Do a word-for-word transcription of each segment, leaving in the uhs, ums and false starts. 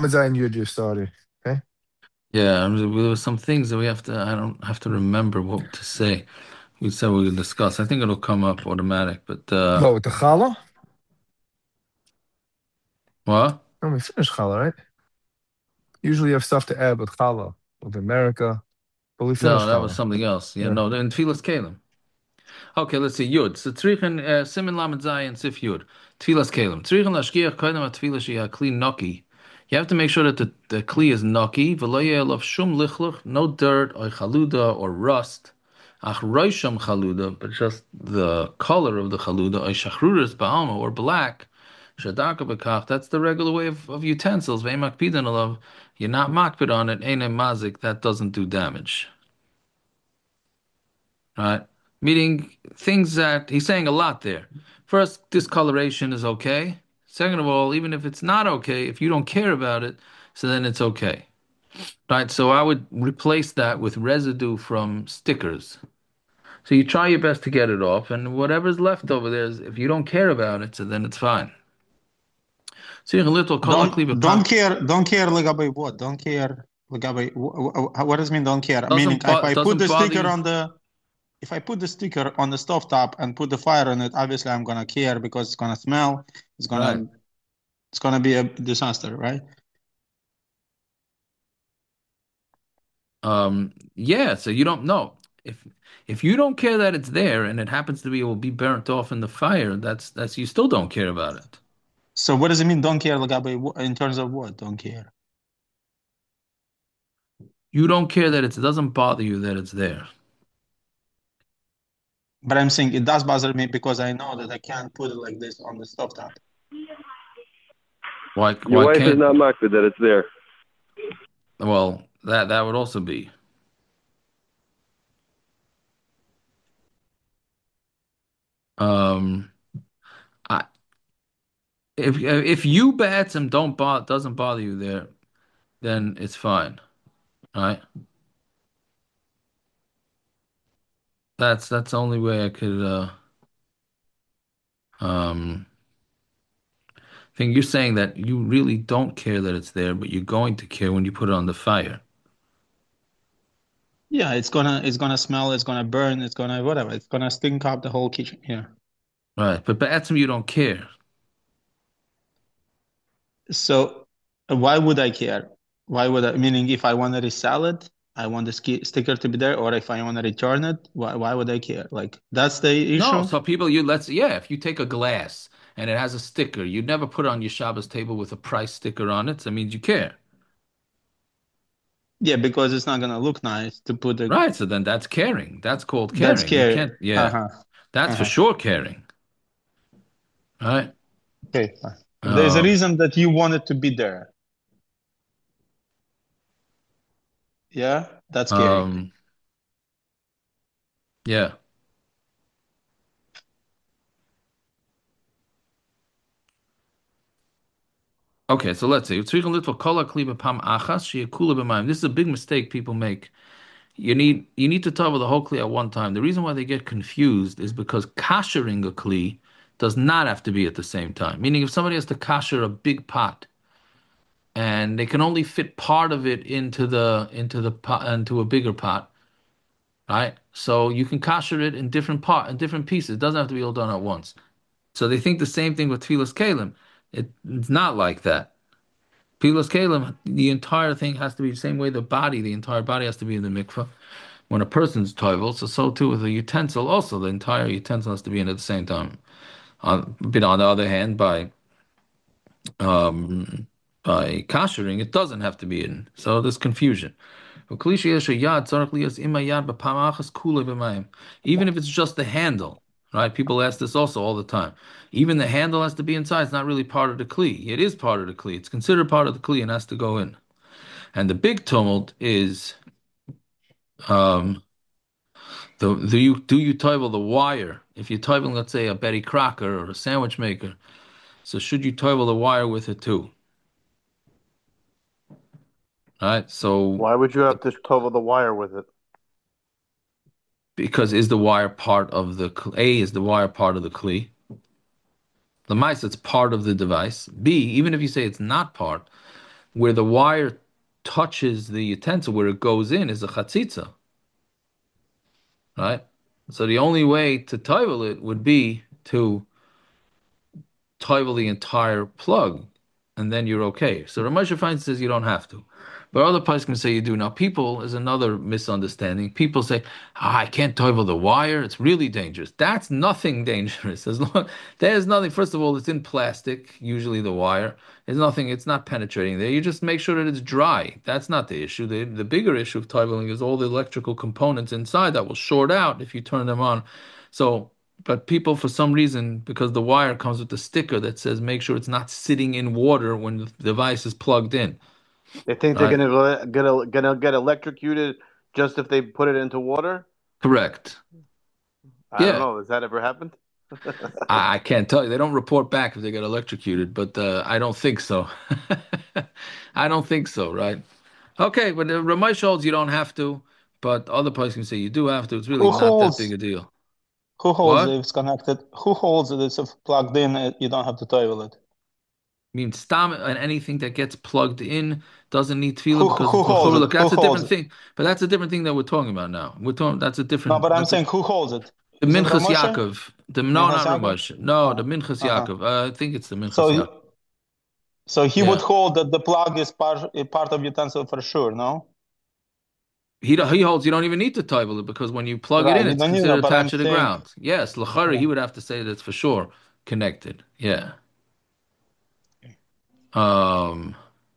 Lamed Zayin Yud you started. Okay. Yeah, I mean, there were some things that we have to, I don't have to remember what to say. We said we would discuss. I think it'll come up automatic, but uh Well, with the challah, what? no, we finished challah, right? Usually you have stuff to add with challah, with America, but we No, finished that was challah. something else. Yeah, Yeah. no, in Tfilas Kalim. Okay, let's see. Yud. So Tzrichen uh, Simin Lamed Zayin Sif Yud. Tfilas Kalim. Tzrichen Lashkiach Koinem HaTfilas Shia Kli Noki. You have to make sure that the, the Kli is Noki. V'lo yeh elav Shum Lichluch. No dirt or chaluda or rust. Ach Roisham Chaluda, but just the color of the Chaluda. Or Shachruris Ba'alma or black. Shadaka B'kach. That's the regular way of, of utensils. Ve'emak Pidan Alav. You're not makpid on it. Eine Mazik. That doesn't do damage. Right? Meaning things that he's saying a lot there. First, discoloration is okay. Second of all, even if it's not okay, if you don't care about it, so then it's okay. Right? So I would replace that with residue from stickers. So you try your best to get it off, and whatever's left over there, is, if you don't care about it, so then it's fine. So you can little color Don't cleaver don't pam care don't care לגבי what? Don't care לגבי wh- wh- what does it mean don't care? Meaning doesn't if bo- I put doesn't the bother sticker you. on the if I put the sticker on the stovetop and put the fire on it, obviously I'm gonna care because it's gonna smell. It's Right. gonna it's gonna be a disaster, right? Um, yeah, so you don't know. If if you don't care that it's there and it happens to be it will be burnt off in the fire, that's that's you still don't care about it. So what does it mean don't care لقबै wh- in terms of what? Don't care. You don't care that it's, it doesn't bother you that it's there. But I'm saying it does bother me because I know that I can't put it like this on the stovetop. Why Your why wife is can't not makbid that it's there. well that that would also be. Um I if if you bats him don't bother doesn't bother you there, then it's fine. Right? That's that's the only way I could uh um think you're saying that you really don't care that it's there, but you're going to care when you put it on the fire. Yeah, it's gonna it's gonna smell, it's gonna burn, it's gonna whatever, it's gonna stink up the whole kitchen. Yeah. Right. But Ba'atzim, you don't care. So uh, why would I care? Why would I, meaning if I wanted a salad, I want the ski, sticker to be there, or if I want to return it, why why would I care? Like that's the No, issue. so people, you let's yeah, if you take a glass and it has a sticker, you'd never put it on your Shabbos table with a price sticker on it. So that means you care. Yeah, because it's not gonna look nice to put a Right. So then that's caring. That's called that's caring. You scary. can't, yeah. Uh-huh. That's for Uh-huh. sure caring. Right. Okay. Fine. If there's a Um, reason that you want it to be there, yeah, that's caring. um, yeah. Okay, so let's see. This is a big mistake people make. You need you need to cover the whole kli at one time. The reason why they get confused is because kashering a kli does not have to be at the same time. Meaning, if somebody has to kasher a big pot and they can only fit part of it into the into the pot into a bigger pot, right? So you can kasher it in different part in different pieces. It doesn't have to be all done at once. So they think the same thing with tefillas kalim. It, it's not like that. Tefillas kalim, the entire thing has to be the same way the body, the entire body has to be in the mikveh. When a person's toivel, so so too with a utensil. Also, the entire utensil has to be in at the same time. On, but on the other hand, by um, by kashering, it doesn't have to be in. So there's confusion. Even if it's just the handle, right? People ask this also all the time. Even the handle has to be inside. It's not really part of the kli. It is part of the kli. It's considered part of the kli and has to go in. And the big tumult is um, the do you do you toivel the wire? If you're toiveling, let's say a Betty Crocker or a sandwich maker, so should you toivel the wire with it too? Right? So Why would you have to total the wire with it? because is the wire part of the cl- A is the wire part of the kli? The mice it's part of the device. B, even if you say it's not part, where the wire touches the utensil, where it goes in, is a chatzitza, right? So the only way to toivel it would be to toivel the entire plug, and then you're okay. So Ramosha Feinstein says you don't have to. But other poskim say you do. Now, people is another misunderstanding. People say, "Ah, I can't toivel the wire. It's really dangerous." That's nothing dangerous. As long there's nothing. First of all, it's in plastic. Usually, the wire. There's nothing. It's not penetrating there. You just make sure that it's dry. That's not the issue. The the bigger issue of toiveling is all the electrical components inside that will short out if you turn them on. So but people, for some reason, because the wire comes with the sticker that says make sure it's not sitting in water when the device is plugged in. They think they're Right? gonna go- gonna gonna get electrocuted just if they put it into water. Correct. I don't Yeah. know. Has that ever happened? I, I can't tell you. They don't report back if they get electrocuted, but uh, I don't think so. I don't think so, right? Okay, but the Ramesh holds you don't have to, but other places can say you do have to. It's really Who not that big holds? a deal. Who holds What? if it's connected? Who holds it? It's plugged in. uh, You don't have to toivel it. I mean, stam and anything that gets plugged in doesn't need tefillah Who who because who it's holds l'chorah. it? Look, Who that's a holds different it? thing. But that's a different thing that we're talking about now. We're talking. That's a No, different. but I'm That's a saying who holds it? the Is it Minchas Ramoshe? Yaakov. The no, Minhas not Yaakov? Ramesh. No, the Uh, Minchas uh-huh. Yaakov. Uh, I think it's the Minchas Yaakov. So so he would Yeah, hold that the plug is part a part of utensil for sure, no? he do- he holds you don't even need to toggle it because when you plug it Right, in, you it's don't need that, considered but I'm attached to the saying, ground. Yes, l'chorah, yeah. he would have to say that's for sure connected. Yeah. Um.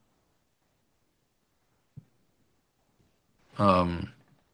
Um.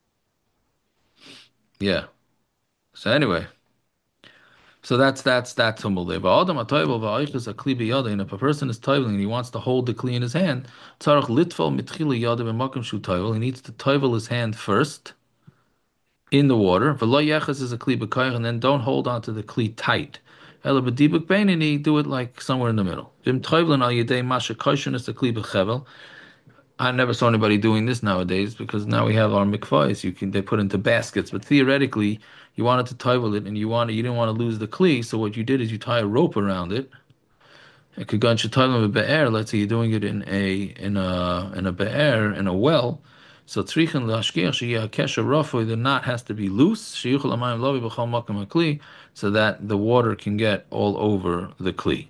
Yeah. So anyway. So that's that's that's humble there. But Adam atoyvel va'aychus a kli biyada. If a person is toiveling and he wants to hold the kli in his hand, tzarach litfol mitchila yada b'makom shu toivel. He needs to toivel his hand first in the water. V'lo yechas is a kli b'koyach, and then don't hold on to the kli tight. Ela b'dibuk beinini, do it like somewhere in the middle. Vim toivelen al yedei masha koshen is the kli b'chevel. I never saw anybody doing this nowadays because now we have our mikvahs. You can they put into baskets, but theoretically, you wanted to toivel it and you wanted you didn't want to lose the kli. So what you did is you tie a rope around it. It could go into toivel with be'er. Let's say you're doing it in a in a in a be'er in a well. So tzrichen lashkiach sheyeh kesher rafui. The knot has to be loose. Sheyuchel amayim lovi b'chol makom hakli, so that the water can get all over the kli.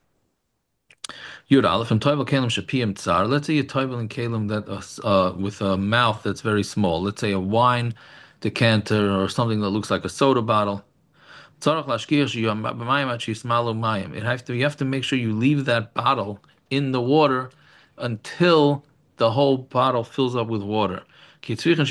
Yud Aleph and Toivel Kalim Shapiyim Tsar. Let's say you're Toivel Kalim that uh, uh, with a mouth that's very small. Let's say a wine decanter or something that looks like a soda bottle. Tzarach lashkiach sheyeh b'mayim ad shismalu mayim. It have to you have to make sure you leave that bottle in the water until the whole bottle fills up with water. Because you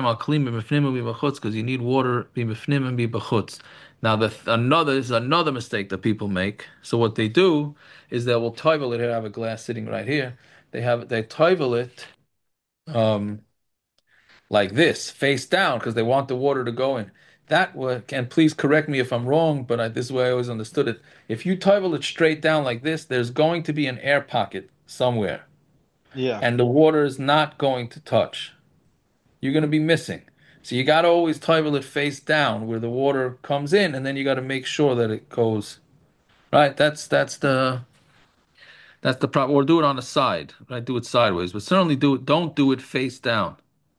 need water b'mifnim and b'chutz. Now, the another is another mistake that people make. So what they do is they will toivel it. Here, I have a glass sitting right here. They have they toivel it um, like this, face down, because they want the water to go in. That would, and please correct me if I'm wrong, but I, this is the way I always understood it. If you toivel it straight down like this, there's going to be an air pocket somewhere, Yeah. and the water is not going to touch. You're going to be missing. So you got to always toivel it face down where the water comes in, and then you got to make sure that it goes right. That's that's the that's the problem. Or do it on the side, right? Do it sideways, but certainly do it. Don't do it face down.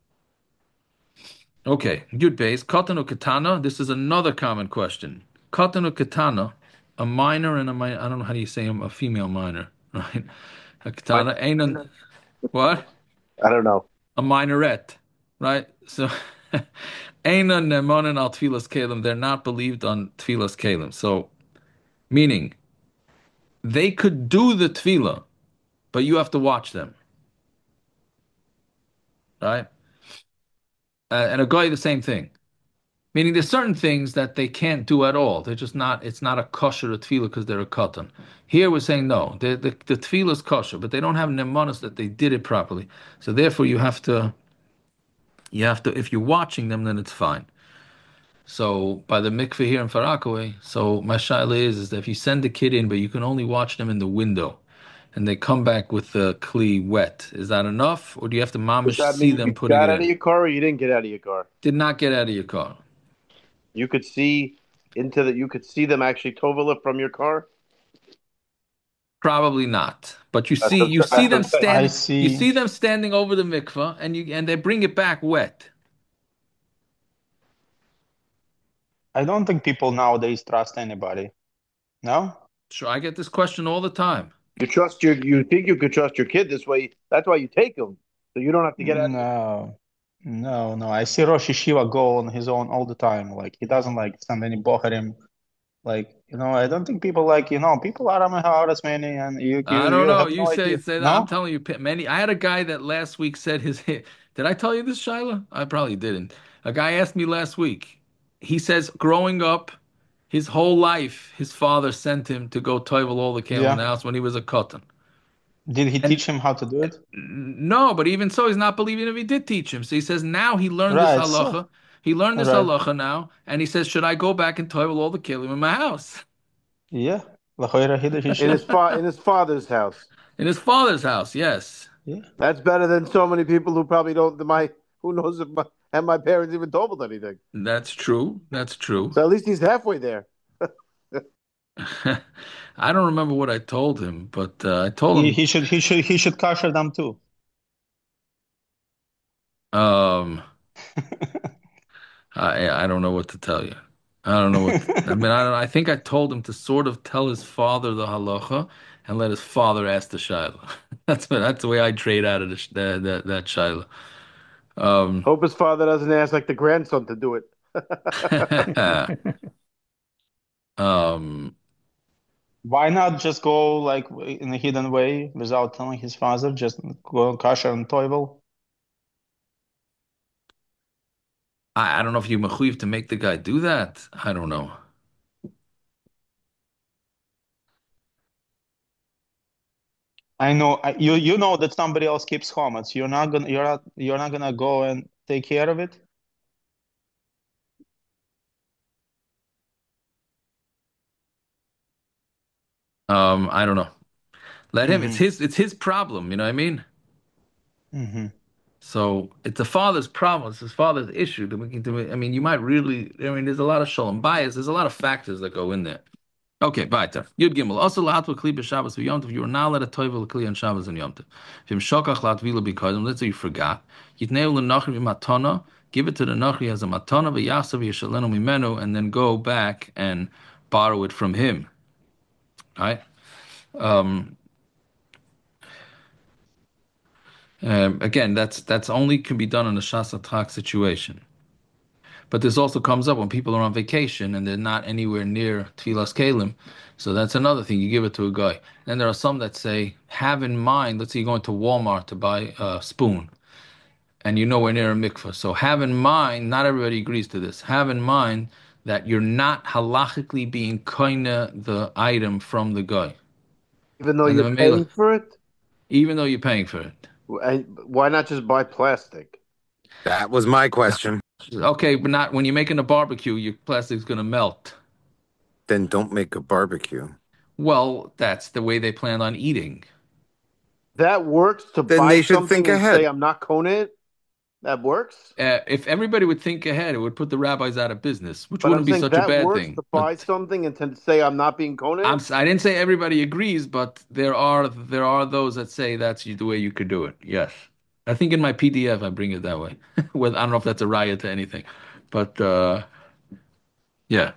Okay, Yud base katanu katana. This is another common question. Katanu katana, a minor and a minor. I don't know how do you say a female minor, right? A katana ain't a what? I don't know. A minorette, right? So ain't a nemonin al tfilas kalim. They're not believed on tfilas kalim. So meaning they could do the tefillah, but you have to watch them, right? Uh, and a guy the same thing. Meaning there's certain things that they can't do at all. They're just not, it's not a kosher tefillah because they're a katan. Here we're saying no, the, the, the tefillah is kosher, but they don't have nemanis that they did it properly. So therefore you have to, you have to, if you're watching them, then it's fine. So by the mikveh here in Farakaway, so my shaila is, is that if you send the kid in, but you can only watch them in the window, and they come back with the kli wet, is that enough? Or do you have to Does mamish that see mean them you putting got it out of in? your car or you didn't get out of your car? Did not get out of your car. You could see into the. You could see them actually tovel it from your car. Probably not. But you That's see, a, you see that's them a thing. I standing, you see. see them standing over the mikvah, and you and they bring it back wet. I don't think people nowadays trust anybody. No? Sure, I get this question all the time. You trust your, you think you could trust your kid this way. That's why you take them, so you don't have to get out. No. No, no. I see Rosh Yeshiva go on his own all the time. Like he doesn't like send any bocherim. Like, you know, I don't think people like, you know, people are Amaharas, man, and you I you don't you know. have You no say idea. say that. I'm No? telling you, P- many. I had a guy that last week said his. Did I tell you this, Shiloh? I probably didn't. A guy asked me last week. He says, growing up, his whole life, his father sent him to go toivel all the kale in the Yeah. house when he was a cotton. Did he And teach him how to do it? no, but even so, he's not believing if he did teach him. So he says now he learned this Right. So, halacha. He learned this right. halacha now, and he says, should I go back and toivel all the kelim in my house? Yeah. L'choira hiddush he In his should. fa- in his father's house. In his father's house, yes. Yeah. That's better than so many people who probably don't. My who knows if my and my parents even told me anything. That's true. That's true. So at least he's halfway there. I don't remember what I told him, but uh, I told He him, he should he should he should kosher them too. um, I I don't know what to tell you. I don't know what I mean. I don't. I think I told him to sort of tell his father the halacha and let his father ask the shaila. That's what. That's the way I trade out of the, sh- the, the, that shaila. Um, Hope his father doesn't ask like the grandson to do it. um, Why not just go like in a hidden way without telling his father? Just go kosher and toivel. I, I don't know if you mechuyev to make the guy do that. I don't know. I know I, you you know that somebody else keeps chametz. You're not gonna you're not you're not gonna go and take care of it. Um, I don't know. Let him. It's Mm-hmm. his. It's his problem. You know what I mean? Mm-hmm. So it's the father's problem. It's his father's issue. That we can do it. I mean, you might really. I mean, there's a lot of shalom bias. There's a lot of factors that go in there. Okay, weiter. Yud Gimel. Also, lahat v'kli b'Shabbos v'Yom Tov. You are not allowed to toivel kli on Shabbos and Yom Tov. V'im shokach lahat v'ila because let's say you forgot. Yitneu l'nachri v'matana. Give it to the nachri as a matana v'yasav yishalenu mimenu, and then go back and borrow it from him. All right. Um, um, again, that's that's only can be done in a shas atrak situation. But this also comes up when people are on vacation and they're not anywhere near Tfilas Kalim. So that's another thing. You give it to a guy. And there are some that say, have in mind, let's say you're going to Walmart to buy a spoon and you're nowhere near a mikveh. So have in mind, not everybody agrees to this, have in mind that you're not halachically being koine the item from the guy. Even though And the you're paying Mamela, for it, even though you're paying for it. and why not just buy plastic? That was my question. Okay, but not when you're making a barbecue, your plastic's going to melt. Then don't make a barbecue. Well, that's the way they plan on eating. That works to Then buy they should something think and ahead. say I'm not koning it. That works. Uh, if everybody would think ahead, it would put the rabbis out of business, which But I'm wouldn't be saying such a that bad works thing. to buy But something and to say I'm not being koning I'm, it. I didn't say everybody agrees, but there are there are those that say that's the way you could do it. Yes, I think in my P D F I bring it that way. With I don't know if that's a riot to anything, but uh, yeah.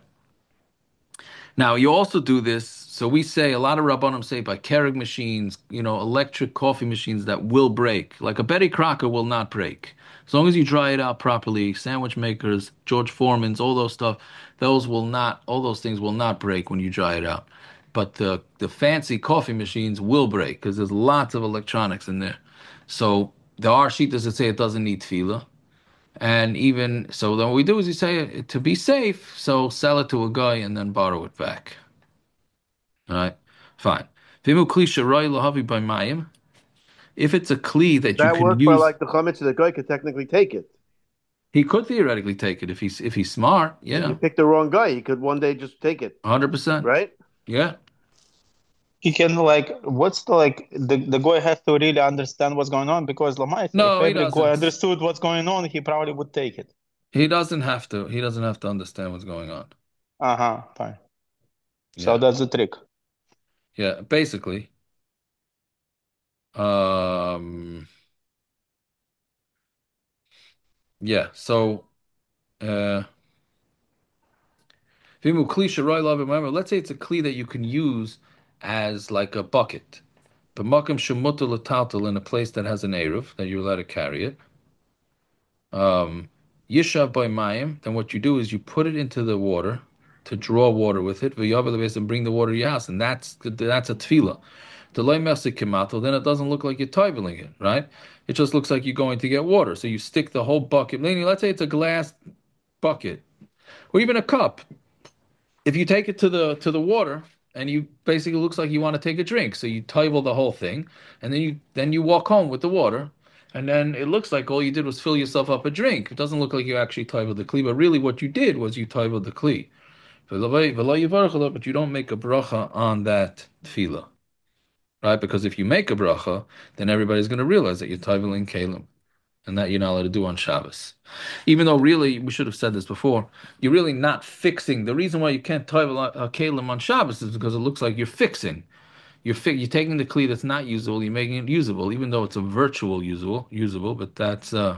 Now you also do this. So we say a lot of rabbanim say by Keurig machines, you know, electric coffee machines that will break. Like a Betty Crocker will not break as long as you dry it out properly. Sandwich makers, George Foreman's, all those stuff, those will not. All those things will not break when you dry it out. But the the fancy coffee machines will break because there's lots of electronics in there. So there are shitas that say it doesn't need tefillah. And even so, then what we do is we say to be safe, so sell it to a guy and then borrow it back. All right, fine. Vimu kli sharoi lahavi by mayim. If it's a kli that you That can works by use, like the chametz. The guy could technically take it. he could theoretically take it if he's if he's smart. If you Yeah, pick the wrong guy, he could one day just take it, one hundred percent. right? Yeah, He can like what's the like the, the guy has to really understand what's going on because Lamais, if no, he every guy doesn't. understood what's going on, he probably would take it. He doesn't have to. He doesn't have to understand what's going on. Uh-huh, fine. So Yeah, that's the trick. yeah. Basically, Um, yeah. So, uh, Vimu kli sharai lav b'mayim. Let's say it's a kli that you can use as like a bucket. B'makom shemutar l'taltal, in a place that has an eruv that you're allowed to carry it. Um, Yishav by mayim. Then what you do is you put it into the water to draw water with it. V'yavel and bring the water to your house, and that's that's a tefillah. The loy mesik kematel, then it doesn't look like you're toiveling it, right? It just looks like you're going to get water. So you stick the whole bucket. Let's say it's a glass bucket or even a cup. If you take it to the to the water and you basically looks like you want to take a drink, so you toivel the whole thing, and then you then you walk home with the water, and then it looks like all you did was fill yourself up a drink. It doesn't look like you actually toivel the kli, but really what you did was you toivel the kli. But you don't make a bracha on that tefillah, right? Because if you make a bracha, then everybody's going to realize that you're toiveling kalim, and that you're not allowed to do on Shabbos. Even though really, we should have said this before, you're really not fixing. The reason why you can't toivel a kalim on Shabbos is because it looks like you're fixing. You're fi- you're taking the kli that's not usable, you're making it usable, even though it's a virtual usable, usable. But that's uh,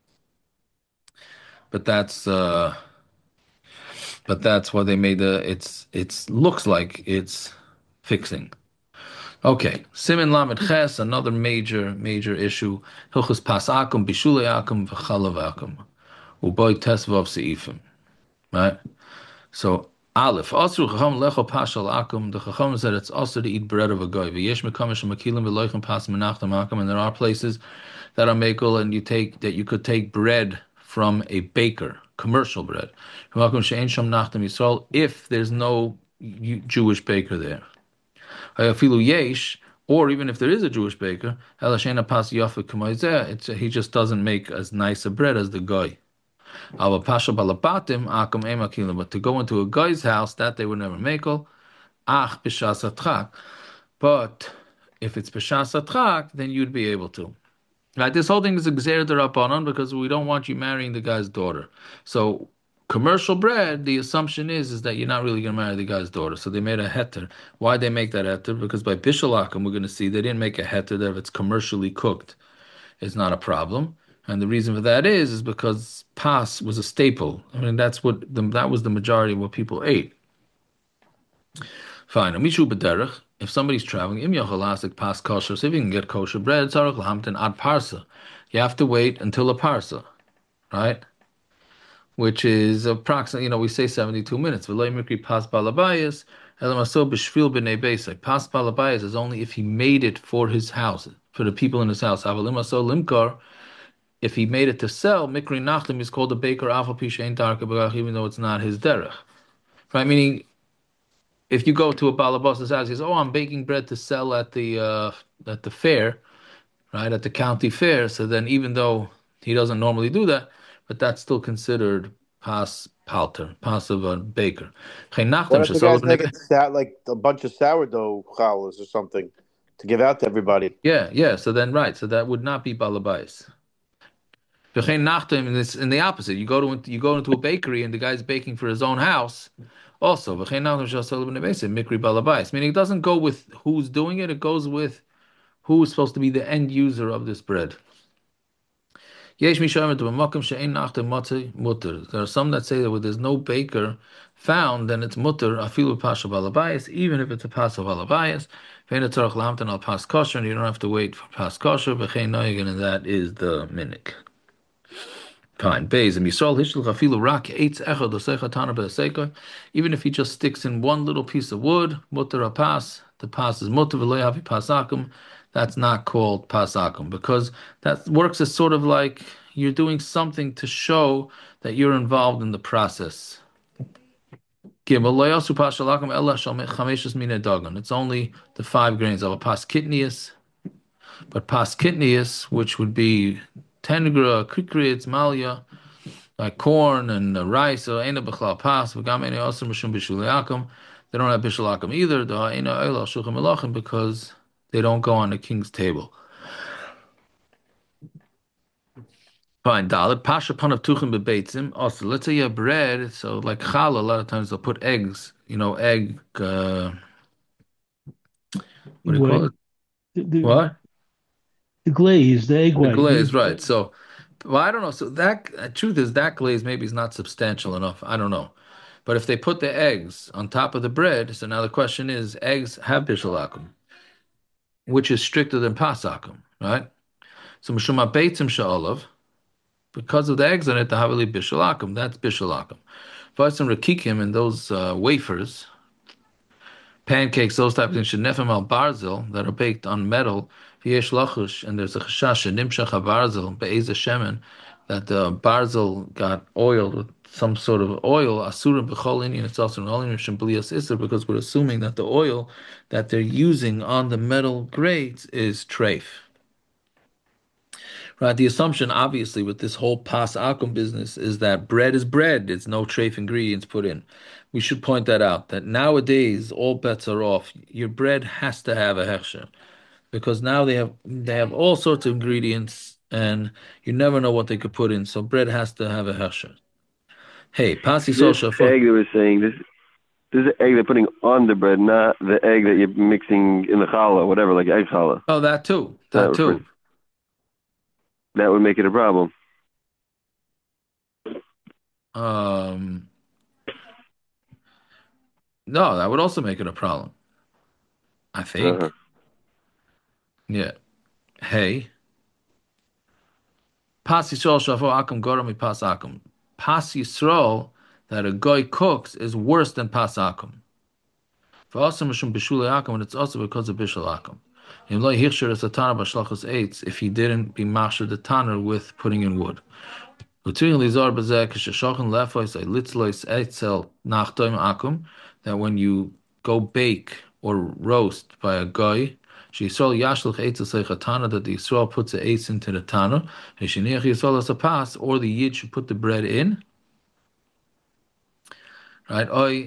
but that's uh, but that's why they made the. It's it's looks like it's fixing. Okay, Simin Lamed Ches, another major, major issue. Hilchus Pas Akum, Bishule Akum, V'chalav Akum, Uboy Tesvav Seifim. Right? So, Aleph, Asru Chacham Lecho Pashal Akum, the Chacham said it's also to eat bread of a goy. V'yesh Mekamish Makilim V'loichem Pas Menachtam Akum, and there are places that are makel, and you take, that you could take bread from a baker, commercial bread. If there's no Jewish baker there. Yesh, or even if there is a Jewish baker, it's, he just doesn't make as nice a bread as the guy. But to go into a guy's house, that they would never make. But if it's b'shas atrak, then you'd be able to. Right, this whole thing is exer derabanan because we don't want you marrying the guy's daughter. So commercial bread, the assumption is is that you're not really going to marry the guy's daughter. So they made a heter. Why they make that heter? Because by bishalakim, we're going to see they didn't make a heter that if it's commercially cooked, it's not a problem. And the reason for that is is because pas was a staple. I mean, that's what the, that was the majority of what people ate. Fine. Mishu b'derech. If somebody's traveling, im yochalasik pas kosher, so if you can get kosher bread, tzarich lahamtin ad parsa. You have to wait until a parsa, right? Which is approximately, you know, we say seventy-two minutes. V'lo mikri pas balabayas, elamaso b'shvil b'nei beisai. Pas balabayas is only if he made it for his house, for the people in his house. Avalimaso limkar, if he made it to sell, mikri nachlim is called a baker, afal pishain tarka b'gach, even though it's not his derech. Right? Meaning, if you go to a balabas's house, he says, "Oh, I'm baking bread to sell at the uh, at the fair, right? At the county fair." So then, even though he doesn't normally do that, but that's still considered pas palter, pas of a baker. What if the guy's making sa- like a bunch of sourdough challahs or something to give out to everybody? Yeah, yeah. So then, right. So that would not be balabais. In this, in the opposite, you go to you go into a bakery and the guy's baking for his own house. Also, meaning it doesn't go with who's doing it; it goes with who is supposed to be the end user of this bread. There are some that say that when there's no baker found, then it's mutter afilu pasha balabayas, even if it's a pasha balabayas. Al pas kosher, and you don't have to wait for pas kosher. And that is the minik. Fine. Even if he just sticks in one little piece of wood, mutter pas, the pas is mutter v'loyavi pasakum. That's not called pasakum because that works as sort of like you're doing something to show that you're involved in the process. It's only the five grains of a pas kitnius, but pas kitnius, which would be tenegra, kikritz, malia, like corn and uh, rice, so ain't a b'chlal pas. They don't have bishulakum either, because they don't go on the king's table. Fine, dalit pasha pan of tuchim bebeitzim. Also, let's say you have bread, so like challah, a lot of times they'll put eggs, you know, egg. Uh, what do you call it? The, the, what? The glaze, the egg The white. glaze, right? So, well, I don't know. So that uh, truth is that glaze maybe is not substantial enough. I don't know. But if they put the eggs on top of the bread, so now the question is, eggs have bishalakum, which is stricter than pasakum, right? So mishuma beitzim sha'olav, because of the eggs in it, the havili bishalakum. That's bishalakum. V'atzim rakikim and those uh, wafers, pancakes, those type of things, shenefem al barzel that are baked on metal. V'yesh lachush, and there's a chashash nimshach barzel be'ezah shemen, that the barzel got oiled with some sort of oil. Asurim b'chol inyan. It's also an olim shemblias iser, because we're assuming that the oil that they're using on the metal grates is treif. Right, the assumption, obviously, with this whole pas akum business is that bread is bread. It's no treif ingredients put in. We should point that out, that nowadays all bets are off. Your bread has to have a hechsher, because now they have they have all sorts of ingredients, and you never know what they could put in. So bread has to have a hechsher. Hey, pas This yisrael shafot. egg that we're saying, this this is the egg they're putting on the bread, not the egg that you're mixing in the challah, whatever, like egg challah. Oh, that too. That That too. That would make it a problem. Um, no, that would also make it a problem, I think. Uh-huh. Yeah. Hey. Pas Yisrael shafo akum goram mi pas akum. Pas Yisrael that a guy cooks is worse than pas akum. For also mishum bishule akum, and it's also because of bishul akum. If he didn't be masher the tanner with putting in wood. That when you go bake or roast by a guy, that the Yisrael puts the eitz into the tanner, or the yid should put the bread in. Right?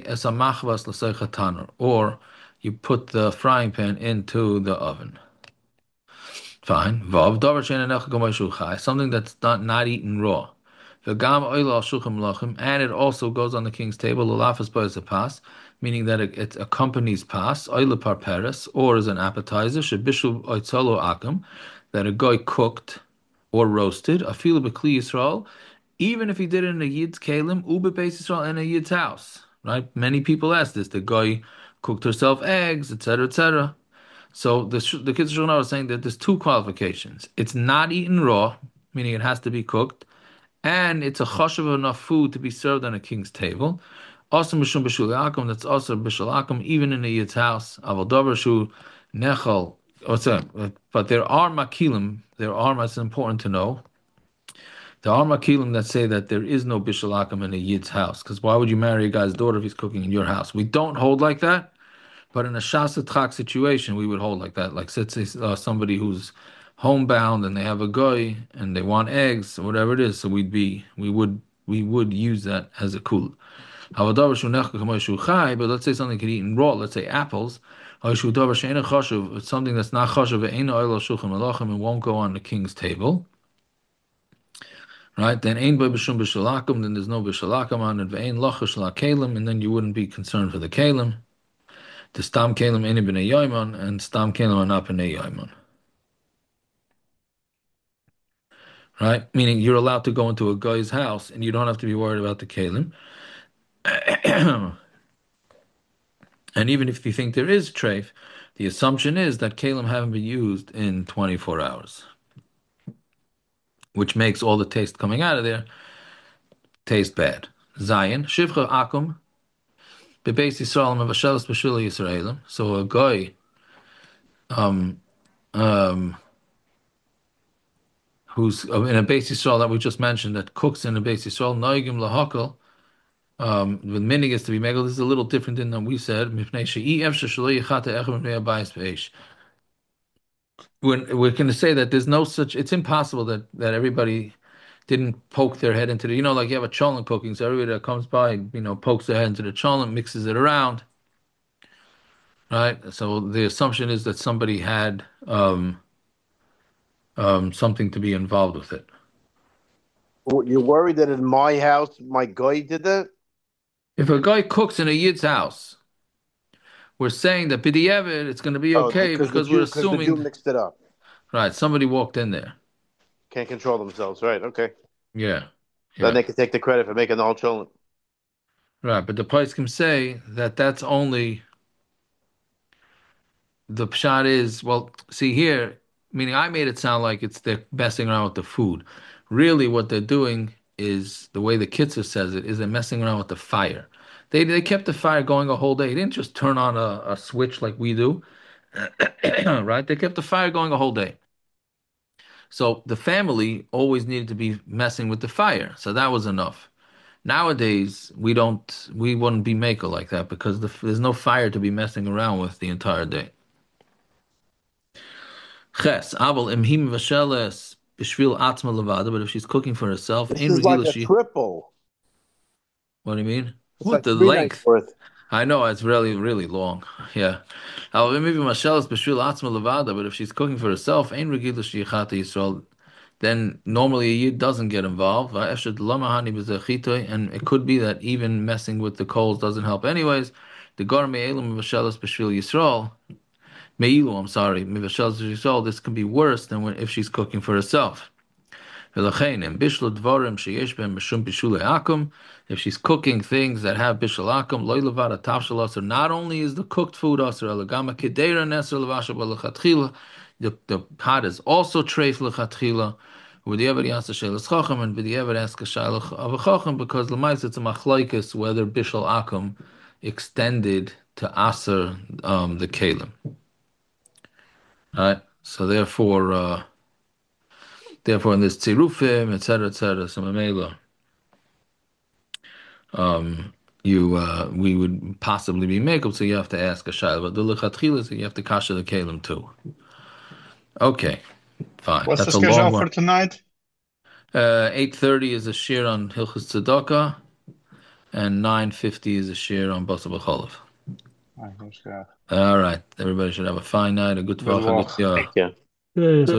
Or you put the frying pan into the oven. Fine. Something that's not, not eaten raw. And it also goes on the king's table, meaning that it, it accompanies pas, or as an appetizer, that a guy cooked or roasted, even if he did it in a yid's kalim, ube beis Yisrael, in a yid's house. Right? Many people ask this. The guy cooked herself eggs, et cetera, et cetera. So the the kids Shulchan Aruch are saying that there's two qualifications. It's not eaten raw, meaning it has to be cooked, and it's a chashuv enough food to be served on a king's table. Also mishum b'shul akum, that's also b'shul akum, even in a yid's house. Aval davar shu nechal. But there are makilim. There are. It's important to know. There are makilim that say that there is no bishul akum in a yid's house, because why would you marry a guy's daughter if he's cooking in your house? We don't hold like that. But in a shasatchak situation, we would hold like that. Like, let's say uh, somebody who's homebound and they have a guy and they want eggs or whatever it is. So we'd be, we would, we would use that as a kul. But let's say something could eat in raw. Let's say apples. It's something that's not chashuv and won't go on the king's table. Right? Then ain by b'shum b'shalakum. Then there's no b'shalakum on it. Ve'ain lachash la kalim, and then you wouldn't be concerned for the kalim. The stam kalim ain't b'nei yoimon, and stam kalim are not b'nei yoimon. Right? Meaning you're allowed to go into a guy's house, and you don't have to be worried about the kalim. And even if you think there is treif, the assumption is that kalim haven't been used in twenty-four hours, which makes all the taste coming out of there taste bad. Zayin shivcha akum. So a guy, um, um, who's in a Beis Yisrael that we just mentioned, that cooks in a Beis Yisrael, noigim lahakal, um, with minig is to be megal. This is a little different than we said. We're, we're going to say that there's no such. It's impossible that that everybody didn't poke their head into the, you know, like you have a cholent cooking, so everybody that comes by, you know, pokes their head into the cholent, mixes it around, right? So the assumption is that somebody had um, um, something to be involved with it. You're worried that in my house, my guy did that? If a guy cooks in a yid's house, we're saying that b'di'evet it's going to be okay, oh, because, because the Jew, we're assuming the Jew mixed it up. Right. Somebody walked in there. Can't control themselves. Right. Okay. Yeah. Then Yeah. they can take the credit for making the whole cholent. Right. But the price can say that that's only the pshat is, well, see here, meaning I made it sound like it's they're messing around with the food. Really, what they're doing is the way the Kitzur says it is they're messing around with the fire. They they kept the fire going a whole day. They didn't just turn on a, a switch like we do, right? They kept the fire going a whole day. So the family always needed to be messing with the fire. So that was enough. Nowadays, we don't, we wouldn't be maker like that because the, there's no fire to be messing around with the entire day. Ches, aval imhim vasheles b'shvil atzma levada. But if she's cooking for herself, This ein is like regila a she. triple. What do you mean? It's What like the three nights length? worth. I know it's really, really long. Yeah. However, maybe Mashelas b'shvil atzma levada. But if she's cooking for herself, ein regila she yichat Yisrael. Then normally a yid doesn't get involved. And it could be that even messing with the coals doesn't help anyways. The gar me'elim Mashelas b'shvil Yisrael. Meilu, I'm sorry, Mivashelas Yisrael. This can be worse than when, if she's cooking for herself. If she's cooking things that have bishul akum, loy levada tavshel aser. Not only is the cooked food aser, elagama kedera neser levasha balachatchila. The the pot is also treif lechatchila. With the ever answer shelas chacham and with the ever ask a shailach of a chacham because lemais it's a machlokes whether bishul akum extended to aser um, the kalim. Right. So therefore. Uh, Therefore, in this tzirufim, et cetera, et cetera, some amela, um, you uh, we would possibly be makel, so you have to ask a shayla. But the lechatchila, so you have to kasha the kalim too. Okay, fine. What's That's the a long schedule one. for tonight? Uh, Eight thirty is a shir on Hilchus Tzedakah, and nine fifty is a shir on Basa B'Cholov. All right, everybody should have a fine night, a good Good vach, a walk. good Thank you. yah.